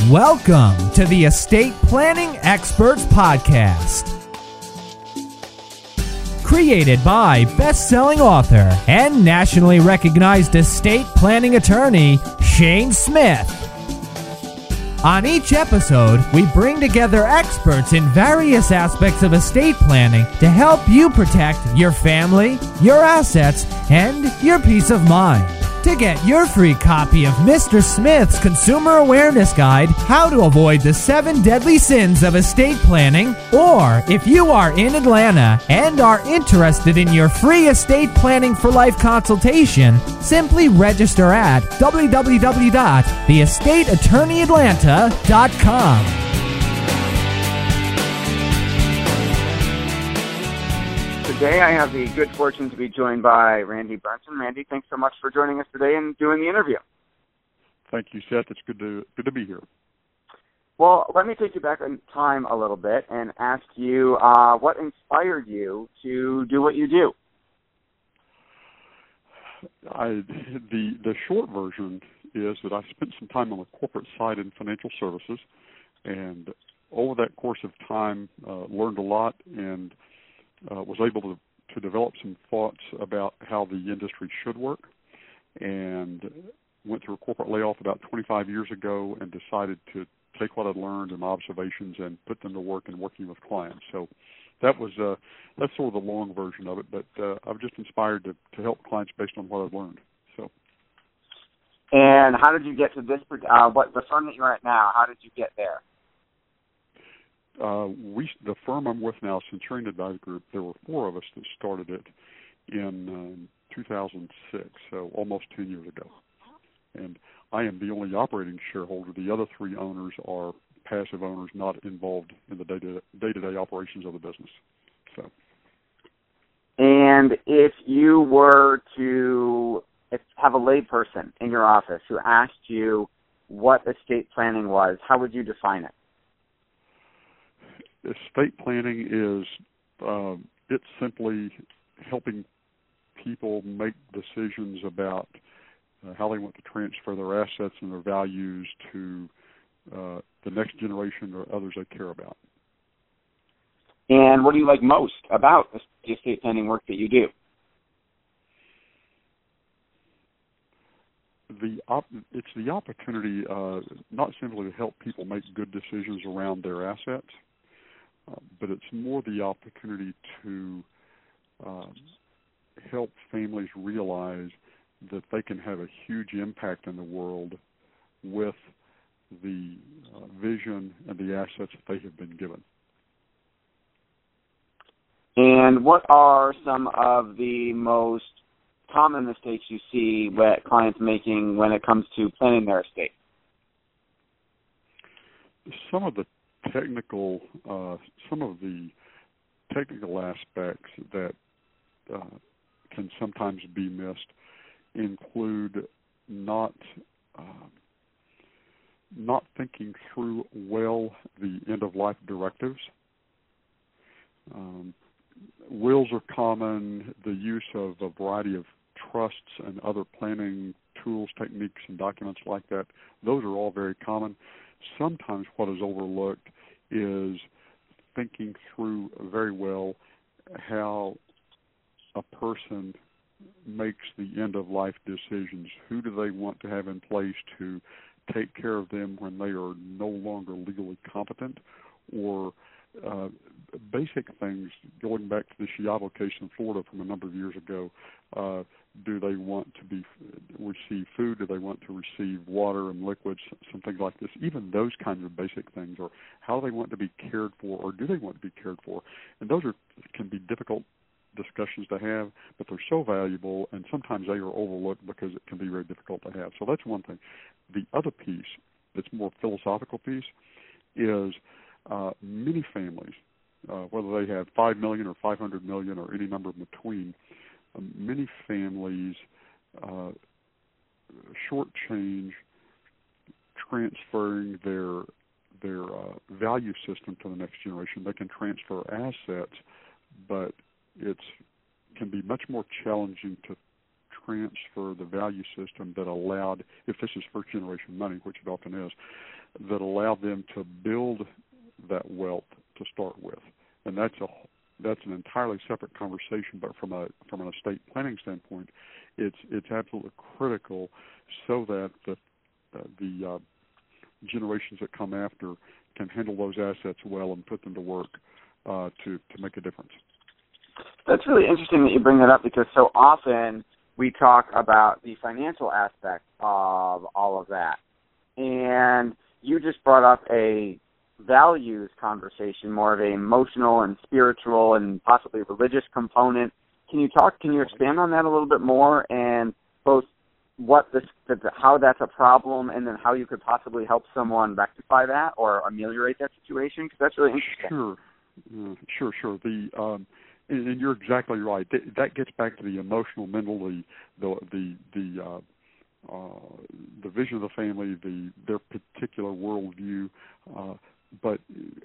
Welcome to the Estate Planning Experts Podcast. Created by best-selling author and nationally recognized estate planning attorney, Shane Smith. On each episode, we bring together experts in various aspects of estate planning to help you protect your family, your assets, and your peace of mind. To get your free copy of Mr. Smith's Consumer Awareness Guide, How to Avoid the 7 Deadly Sins of Estate Planning, or if you are in Atlanta and are interested in your free Estate Planning for Life consultation, simply register at www.theestateattorneyatlanta.com. Today I have the good fortune to be joined by Randy Brunson. Randy, thanks so much for joining us today and doing the interview. Thank you, Seth. It's good to be here. Well, let me take you back in time a little bit and ask you what inspired you to do what you do. The short version is that I spent some time on the corporate side in financial services, and over that course of time learned a lot and was able to develop some thoughts about how the industry should work, and went through a corporate layoff about 25 years ago and decided to take what I'd learned and observations and put them to work in working with clients. So that's sort of the long version of it, but I'm just inspired to help clients based on what I've learned. So. And how did you get to this, the firm that you're at now, how did you get there? The firm I'm with now, Centurion Advisor Group, there were 4 of us that started it in 2006, so almost 10 years ago. And I am the only operating shareholder. The other 3 owners are passive owners, not involved in the day-to-day operations of the business. So. And if you were to have a layperson in your office who asked you what estate planning was, how would you define it? Estate planning is it's simply helping people make decisions about how they want to transfer their assets and their values to the next generation or others they care about. And what do you like most about the estate planning work that you do? It's the opportunity not simply to help people make good decisions around their assets, but it's more the opportunity to help families realize that they can have a huge impact in the world with the vision and the assets that they have been given. And what are some of the most common mistakes you see that clients making when it comes to planning their estate? Some of the technical aspects that can sometimes be missed include not thinking through well the end-of-life directives. Wills are common. The use of a variety of trusts and other planning tools, techniques, and documents like that, those are all very common. Sometimes what is overlooked is thinking through very well how a person makes the end-of-life decisions. Who do they want to have in place to take care of them when they are no longer legally competent? Or basic things, going back to the Chiavo case in Florida from a number of years ago, do they want to receive food? Do they want to receive water and liquids, some things like this? Even those kinds of basic things, or how they want to be cared for, or do they want to be cared for? And those can be difficult discussions to have, but they're so valuable, and sometimes they are overlooked because it can be very difficult to have. So that's one thing. The other piece, that's more philosophical piece, is many families, whether they have $5 million or $500 million or any number in between, many families shortchange transferring their value system to the next generation. They can transfer assets, but it can be much more challenging to transfer the value system that allowed, if this is first generation money, which it often is, that allow them to build that wealth to start with. And that's an entirely separate conversation. But from an estate planning standpoint, it's absolutely critical so that the generations that come after can handle those assets well and put them to work to make a difference. That's really interesting that you bring that up, because so often we talk about the financial aspect of all of that. And you just brought up a values conversation, more of an emotional and spiritual and possibly religious component. Can you expand on that a little bit more, and both how that's a problem and then how you could possibly help someone rectify that or ameliorate that situation? Because that's really interesting. Sure. And you're exactly right. That gets back to the emotional, mental, the vision of the family, their particular worldview. But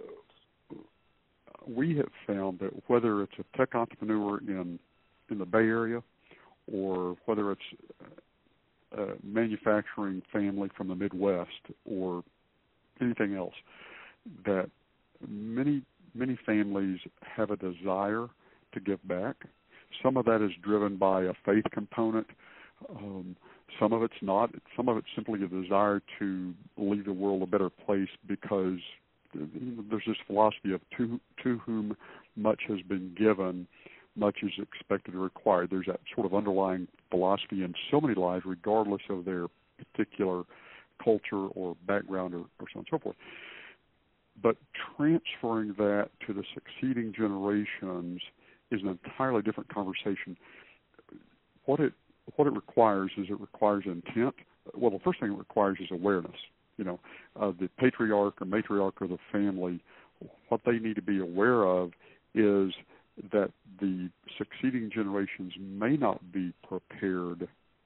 we have found that whether it's a tech entrepreneur in the Bay Area or whether it's a manufacturing family from the Midwest or anything else, that many families have a desire to give back. Some of that is driven by a faith component. Some of it's not. Some of it's simply a desire to leave the world a better place, because there's this philosophy of to whom much has been given, much is expected or required. There's that sort of underlying philosophy in so many lives, regardless of their particular culture or background or so on and so forth. But transferring that to the succeeding generations is an entirely different conversation. What it requires is intent. Well, the first thing it requires is awareness. The patriarch or matriarch of the family, what they need to be aware of is that the succeeding generations may not be prepared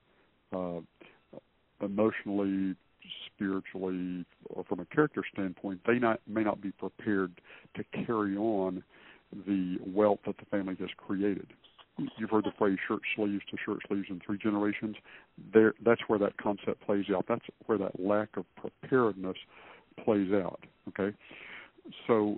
emotionally, spiritually, or from a character standpoint. They may not be prepared to carry on the wealth that the family has created. You've heard the phrase shirt sleeves to shirt sleeves in 3 generations. That's where that concept plays out. That's where that lack of preparedness plays out. Okay, so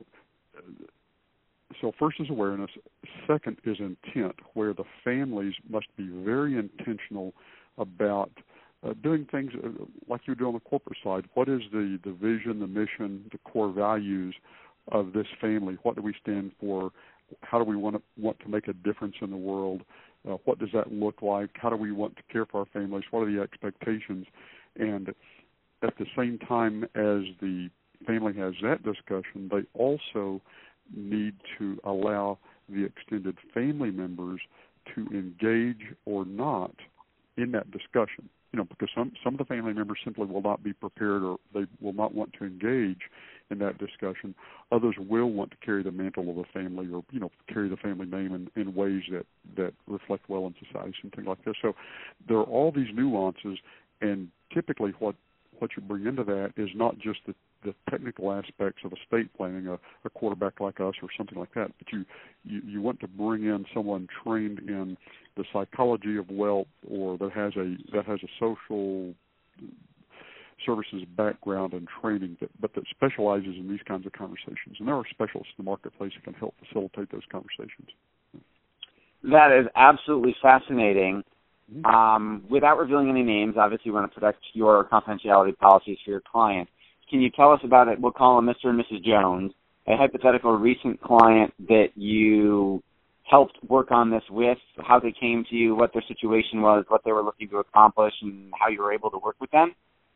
first is awareness. Second is intent, where the families must be very intentional about doing things like you do on the corporate side. What is the vision, the mission, the core values of this family? What do we stand for? How do we want to make a difference in the world? What does that look like? How do we want to care for our families? What are the expectations? And at the same time as the family has that discussion, they also need to allow the extended family members to engage or not in that discussion. Because some of the family members simply will not be prepared, or they will not want to engage in that discussion. Others will want to carry the mantle of the family, or carry the family name in ways that reflect well in society, something like this. So there are all these nuances, and typically what you bring into that is not just the technical aspects of estate planning, a quarterback like us or something like that, but you want to bring in someone trained in the psychology of wealth, or that has a social services background and training, but that specializes in these kinds of conversations. And there are specialists in the marketplace that can help facilitate those conversations. That is absolutely fascinating. Without revealing any names, obviously you want to protect your confidentiality policies for your client. Can you tell us about it? We'll call them Mr. and Mrs. Jones, a hypothetical recent client that you helped work on this with, how they came to you, what their situation was, what they were looking to accomplish, and how you were able to work with them?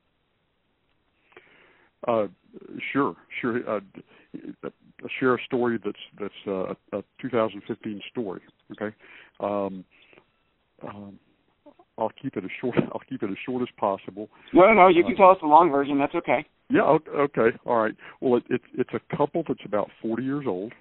Sure. Share a story that's a 2015 story. Okay. I'll keep it as short as possible. No. You can tell us the long version. That's okay. Yeah. Okay. All right. Well, it's a couple that's about 40 years old.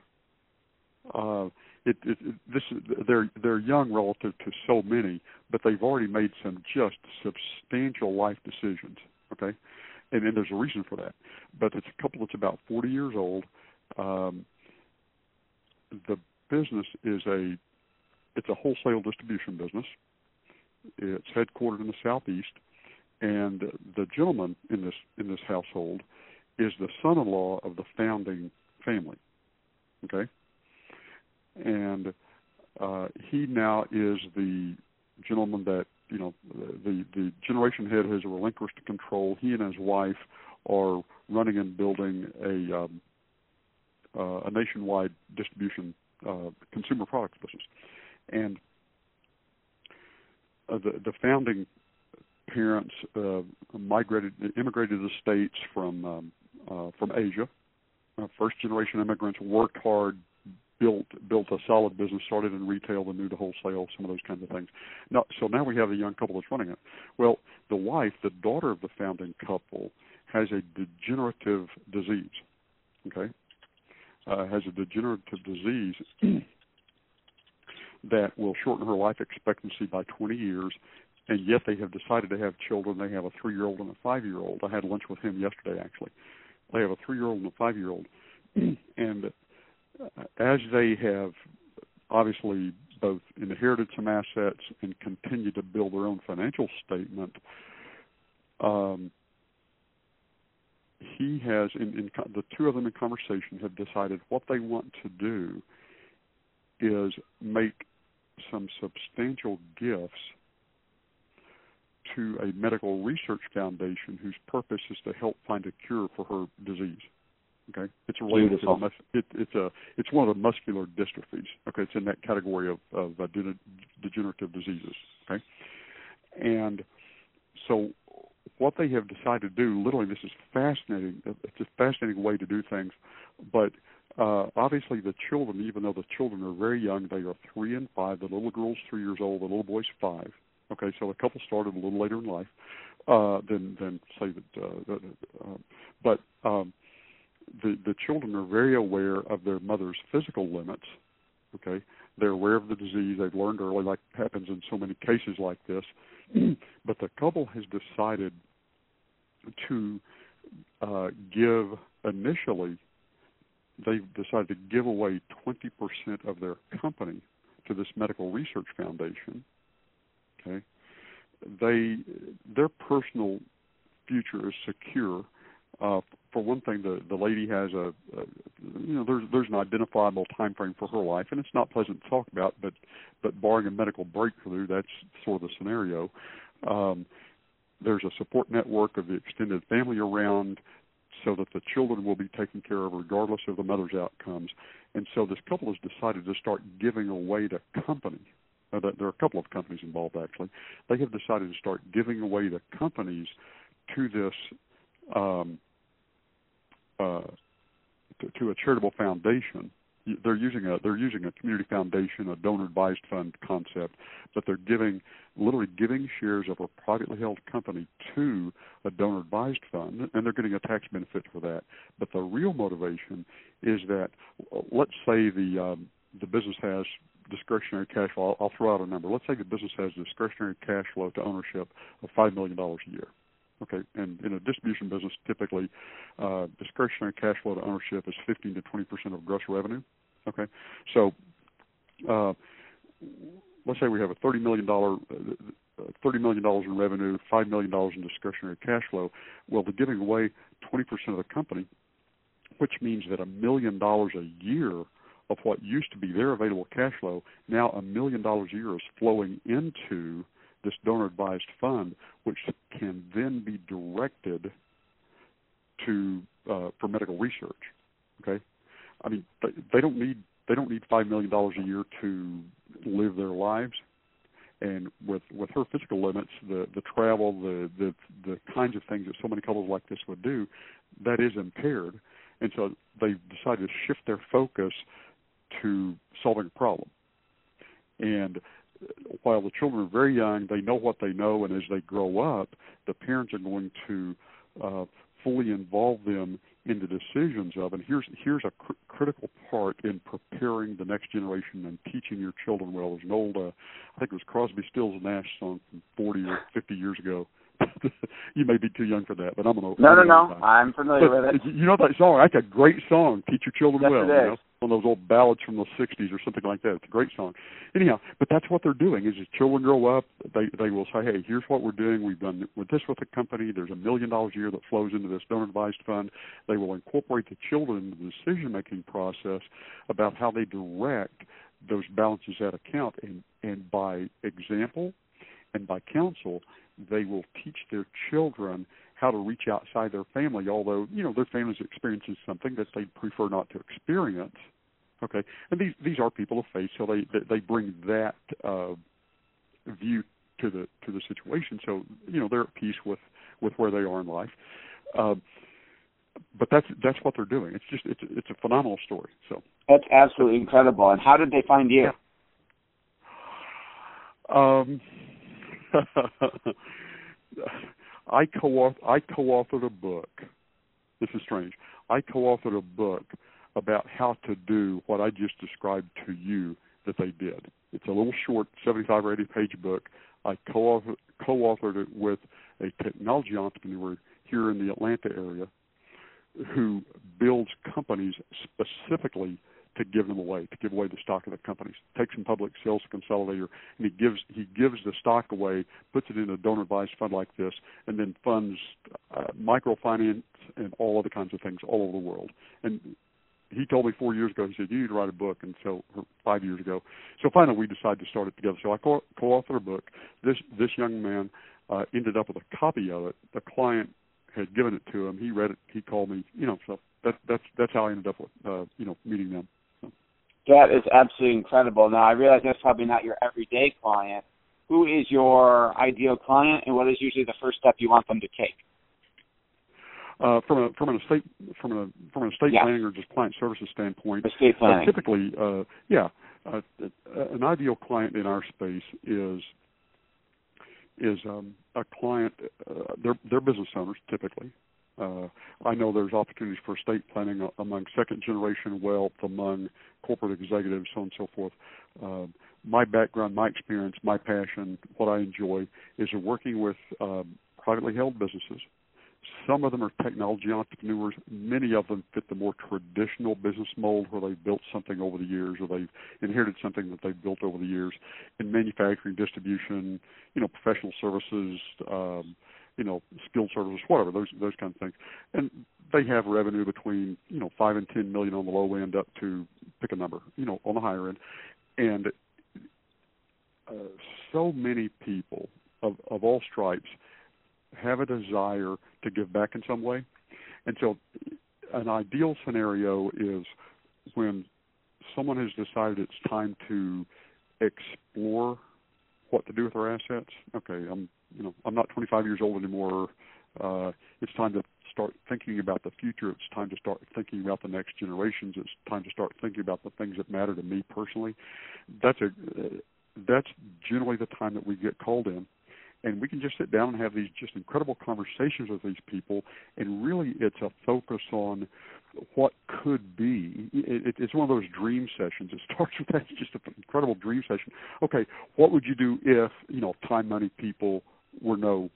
They're young relative to so many, but they've already made some just substantial life decisions. Okay. And there's a reason for that. But it's a couple that's about 40 years old. The business is a wholesale distribution business. It's headquartered in the Southeast, And the gentleman in this household is the son-in-law of the founding family. Okay, and he now is the gentleman that, the generation head has relinquished control. He and his wife are running and building a nationwide distribution consumer products business. And the founding parents immigrated to the States from Asia. First generation immigrants, worked hard, built a solid business, started in retail, then moved to wholesale, some of those kinds of things. So now we have a young couple that's running it. Well, the wife, the daughter of the founding couple, has a degenerative disease. Okay, has a degenerative disease that will shorten her life expectancy by 20 years. And yet they have decided to have children. They have a 3-year-old and a 5-year-old. I had lunch with him yesterday, actually. They have a 3-year-old and a 5-year-old. And as they have obviously both inherited some assets and continue to build their own financial statement, he has, the two of them in conversation have decided what they want to do is make some substantial gifts to a medical research foundation whose purpose is to help find a cure for her disease. Okay, it's related to it's one of the muscular dystrophies. Okay, it's in that category of degenerative diseases. Okay, and so what they have decided to do, literally, this is fascinating. It's a fascinating way to do things, but obviously the children, even though the children are very young, they are 3 and 5. The little girl's 3 years old. The little boy's 5. Okay, so the couple started a little later in life than say that, but the children are very aware of their mother's physical limits. Okay, they're aware of the disease. They've learned early, like happens in so many cases like this. But the couple has decided to give initially. They've decided to give away 20% of their company to this medical research foundation. Okay, their personal future is secure. For one thing, the lady has there's an identifiable time frame for her life, and it's not pleasant to talk about, but barring a medical breakthrough, that's sort of the scenario. There's a support network of the extended family around, so that the children will be taken care of regardless of the mother's outcomes. And so this couple has decided to start giving away to company. There are a couple of companies involved, actually. They have decided to start giving away to companies to this to a charitable foundation. They're using a community foundation, a donor advised fund concept, but they're literally giving shares of a privately held company to a donor advised fund, and they're getting a tax benefit for that. But the real motivation is that, let's say the business has discretionary cash flow. I'll throw out a number. Let's say the business has discretionary cash flow to ownership of $5 million a year. Okay, and in a distribution business, typically discretionary cash flow to ownership is 15 to 20% of gross revenue. Okay, so let's say we have a $30 million in revenue, $5 million in discretionary cash flow. Well, they're giving away 20% of the company, which means that $1 million a year of what used to be their available cash flow, now $1 million a year is flowing into this donor-advised fund, which can then be directed to for medical research. Okay, I mean they don't need $5 million a year to live their lives, and with her physical limits, the travel, the kinds of things that so many couples like this would do, that is impaired, and so they decided to shift their focus to solving a problem. And while the children are very young, they know what they know, and as they grow up, the parents are going to fully involve them in the decisions of, and here's a critical part in preparing the next generation and teaching your children well. There's an old, I think it was Crosby, Stills, and Nash song from 40 or 50 years ago. You may be too young for that, but I'm an old. No. I'm familiar with it. You know that song? That's a great song. Teach your children yes, well. It is. You know? One of those old ballads from the '60s or something like that. It's a great song. Anyhow, but that's what they're doing. Is as children grow up, they will say, "Hey, here's what we're doing. We've done with this with the company. There's $1 million a year that flows into this donor advised fund." They will incorporate the children into the decision making process about how they direct those balances at account, and by example and by counsel, they will teach their children how to reach outside their family, although, their family's experiencing something that they prefer not to experience. Okay, and these are people of faith, so they bring that view to the situation. So they're at peace with where they are in life. But that's what they're doing. It's a phenomenal story. So that's absolutely incredible. And how did they find you? I co-authored a book. This is strange. I co-authored a book about how to do what I just described to you that they did. It's a little short, 75 or 80 page book. I co-authored it with a technology entrepreneur here in the Atlanta area who builds companies specifically to give away the stock of the companies. Takes some public sales consolidator, and he gives the stock away, puts it in a donor advised fund like this, and then funds microfinance and all other kinds of things all over the world. And he told me 4 years ago, he said, "You need to write a book," and so 5 years ago. So finally we decided to start it together. So I co-authored a book. This young man ended up with a copy of it. The client had given it to him. He read it. He called me. So that's how I ended up with meeting them. So. That is absolutely incredible. Now I realize that's probably not your everyday client. Who is your ideal client, and what is usually the first step you want them to take? From an estate planning or just client services standpoint, estate planning. Typically, an ideal client in our space is a client. They're business owners typically. I know there's opportunities for estate planning among second generation wealth, among corporate executives, so on and so forth. My background, my experience, my passion, what I enjoy is working with privately held businesses. Some of them are technology entrepreneurs. Many of them fit the more traditional business mold where they've built something over the years, or they've inherited something that they've built over the years in manufacturing, distribution, professional services, skilled services, whatever, those kinds of things. And they have revenue between, 5 and 10 million on the low end up to, pick a number, on the higher end. And so many people of all stripes have a desire to give back in some way. And so an ideal scenario is when someone has decided it's time to explore what to do with their assets. Okay, I'm not 25 years old anymore. It's time to start thinking about the future. It's time to start thinking about the next generations. It's time to start thinking about the things that matter to me personally. That's generally the time that we get called in. And we can just sit down and have these just incredible conversations with these people, and really it's a focus on what could be. It's one of those dream sessions. It starts with that. It's just an incredible dream session. Okay, what would you do if, time, money, people were no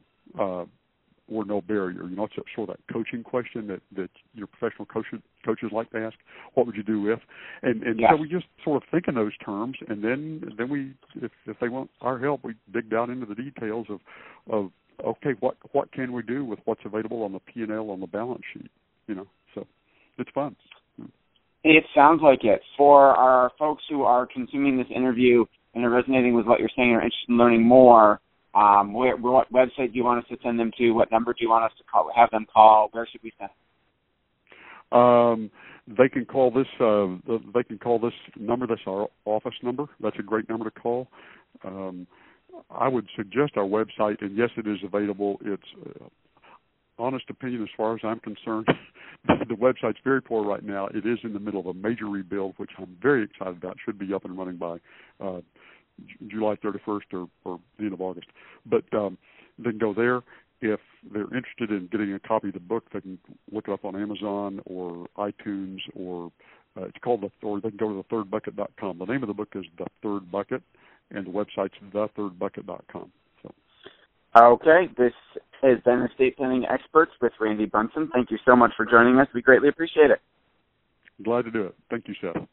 barrier? It's sort of that coaching question that your professional coaches like to ask. What would you do if? And so we just sort of think in those terms, and then we, if they want our help, we dig down into the details of okay, what can we do with what's available on the P&L on the balance sheet? So it's fun. It sounds like it. For our folks who are consuming this interview and are resonating with what you're saying, or interested in learning more, what website do you want us to send them to? What number do you want us to have them call? Where should we send them? They can call this. They can call this number. That's our office number. That's a great number to call. I would suggest our website, and yes, it is available. It's honest opinion as far as I'm concerned. The website's very poor right now. It is in the middle of a major rebuild, which I'm very excited about. Should be up and running by July 31st or the end of August. But they can go there. If they're interested in getting a copy of the book, they can look it up on Amazon or iTunes, or it's called or they can go to thethirdbucket.com. The name of the book is The Third Bucket, and the website's thethirdbucket.com. So. Okay, this has been Estate Planning Experts with Randy Brunson. Thank you so much for joining us. We greatly appreciate it. Glad to do it. Thank you, Seth.